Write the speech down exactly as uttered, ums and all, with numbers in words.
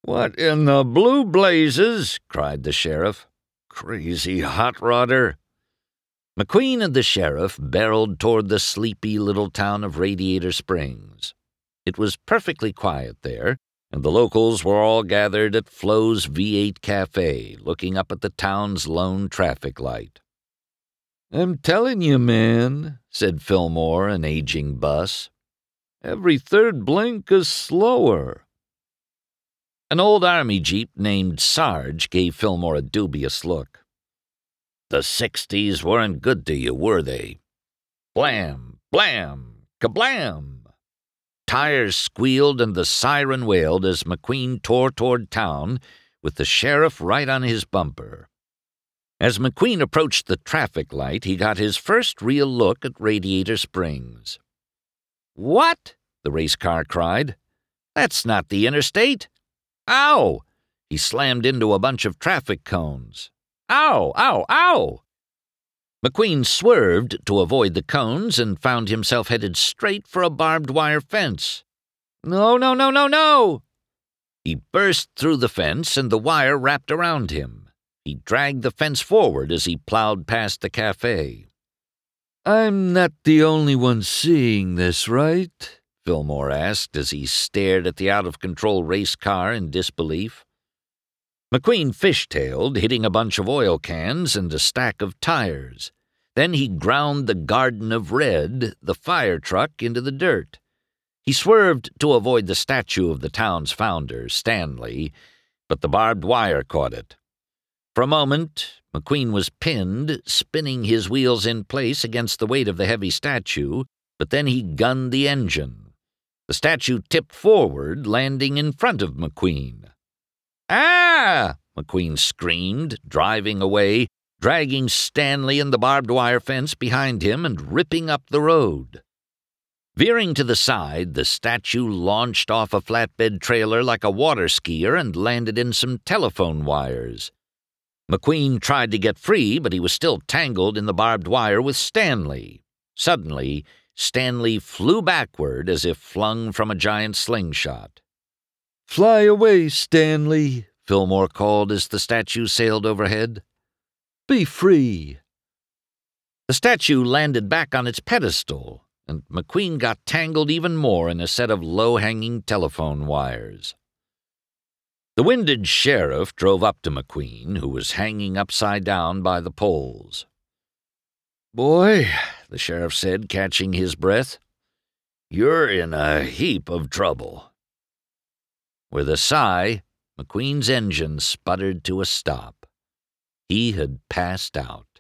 "What in the blue blazes?" cried the sheriff. "Crazy hot rodder." McQueen and the sheriff barreled toward the sleepy little town of Radiator Springs. It was perfectly quiet there, and the locals were all gathered at Flo's V eight Cafe, looking up at the town's lone traffic light. "I'm telling you, man," said Fillmore, an aging bus. "Every third blink is slower." An old army jeep named Sarge gave Fillmore a dubious look. "The sixties weren't good to you, were they?" Blam! Blam! Kablam! Tires squealed and the siren wailed as McQueen tore toward town, with the sheriff right on his bumper. As McQueen approached the traffic light, he got his first real look at Radiator Springs. "What?" the race car cried. "That's not the interstate." "Ow!" He slammed into a bunch of traffic cones. "Ow! Ow! Ow!" McQueen swerved to avoid the cones and found himself headed straight for a barbed wire fence. "No, no, no, no, no!" He burst through the fence and the wire wrapped around him. He dragged the fence forward as he plowed past the cafe. "I'm not the only one seeing this, right?" Fillmore asked as he stared at the out-of-control race car in disbelief. McQueen fishtailed, hitting a bunch of oil cans and a stack of tires. Then he ground the Garden of Red, the fire truck, into the dirt. He swerved to avoid the statue of the town's founder, Stanley, but the barbed wire caught it. For a moment, McQueen was pinned, spinning his wheels in place against the weight of the heavy statue, but then he gunned the engine. The statue tipped forward, landing in front of McQueen. "Ah!" McQueen screamed, driving away, dragging Stanley and the barbed wire fence behind him and ripping up the road. Veering to the side, the statue launched off a flatbed trailer like a water skier and landed in some telephone wires. McQueen tried to get free, but he was still tangled in the barbed wire with Stanley. Suddenly, Stanley flew backward as if flung from a giant slingshot. "Fly away, Stanley," Fillmore called as the statue sailed overhead. "Be free." The statue landed back on its pedestal, and McQueen got tangled even more in a set of low-hanging telephone wires. The winded sheriff drove up to McQueen, who was hanging upside down by the poles. "Boy," the sheriff said, catching his breath, "you're in a heap of trouble." With a sigh, McQueen's engine sputtered to a stop. He had passed out.